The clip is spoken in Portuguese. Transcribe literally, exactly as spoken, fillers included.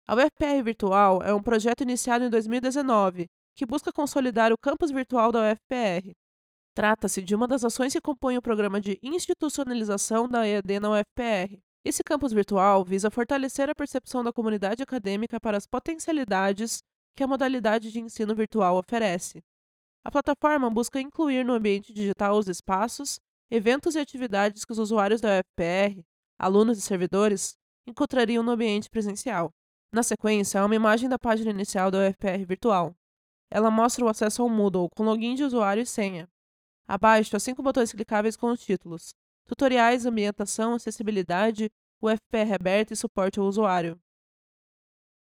A U F P R Virtual é um projeto iniciado em dois mil e dezenove, que busca consolidar o campus virtual da U F P R. Trata-se de uma das ações que compõem o programa de institucionalização da E A D na U F P R. Esse campus virtual visa fortalecer a percepção da comunidade acadêmica para as potencialidades que a modalidade de ensino virtual oferece. A plataforma busca incluir no ambiente digital os espaços, eventos e atividades que os usuários da U F P R, alunos e servidores, encontrariam no ambiente presencial. Na sequência, há uma imagem da página inicial da U F P R Virtual. Ela mostra o acesso ao Moodle com login de usuário e senha. Abaixo, há cinco botões clicáveis com os títulos: Tutoriais, Ambientação, Acessibilidade, U F P R Aberta e Suporte ao Usuário.